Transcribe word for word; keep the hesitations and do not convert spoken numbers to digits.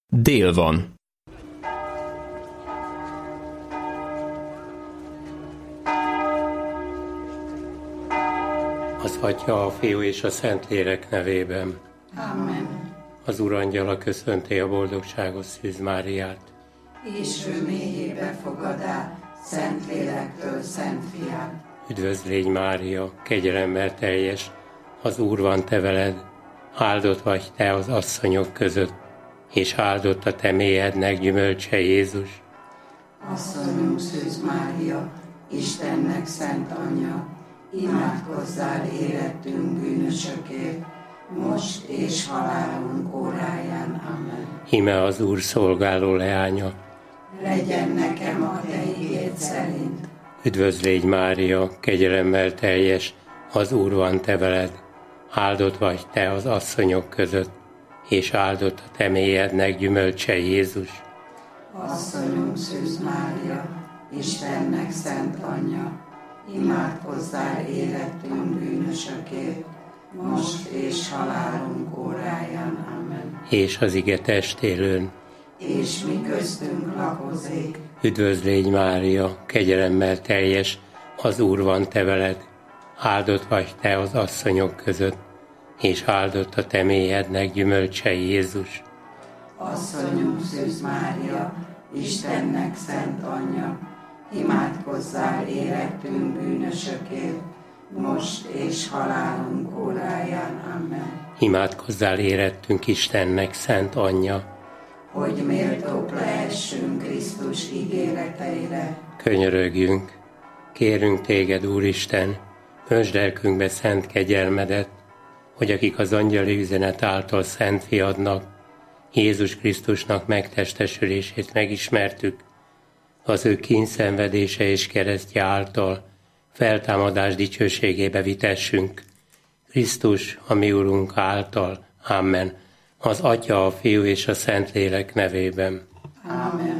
Dél van. Az Atya, a Fiú és a Szentlélek nevében. Amen. Az Urangyala köszönti a boldogságos Szűz Máriát. És ő mélyébe fogadá, Szentlélektől Szent Fiát. Üdvözl légy Mária, kegyelemmel teljes, az Úr van te veled, áldott vagy te az asszonyok között, és áldott a te mélyednek gyümölcse Jézus. Asszonyunk Szűz Mária, Istennek szent anyja, imádkozzál érettünk bűnösökért, most és halálunk óráján. Amen. Íme az Úr szolgáló leánya. Legyen nekem a te igéd szerint. Üdvözl légy Mária, kegyelemmel teljes, az Úr van te veled, áldott vagy te az asszonyok között, és áldott a te mélyednek gyümölcse Jézus. Asszonyunk Szűz Mária, Istennek szent anyja, imádkozzál érettünk bűnösökért, most és halálunk óráján. Amen. És az ige testélőn. És mi köztünk lakozik. Üdvözl légy Mária, kegyelemmel teljes, az Úr van te veled, áldott vagy te az asszonyok között, és áldott a te mélyednek gyümölcse Jézus. Asszonyunk Szűz Mária, Istennek szent anyja, imádkozzál érettünk bűnösökért, most és halálunk óráján. Amen. Imádkozzál érettünk Istennek szent anyja, hogy méltók lehessünk Krisztus ígéreteire. Könyörögjünk, kérünk téged, Úristen, öntsd lelkünkbe szent kegyelmedet, hogy akik az angyali üzenet által szent fiadnak, Jézus Krisztusnak megtestesülését megismertük, az ő kínszenvedése és keresztje által feltámadás dicsőségébe vitessünk. Krisztus, a mi Urunk által. Amen. Az Atya, a Fiú és a Szentlélek nevében. Amen.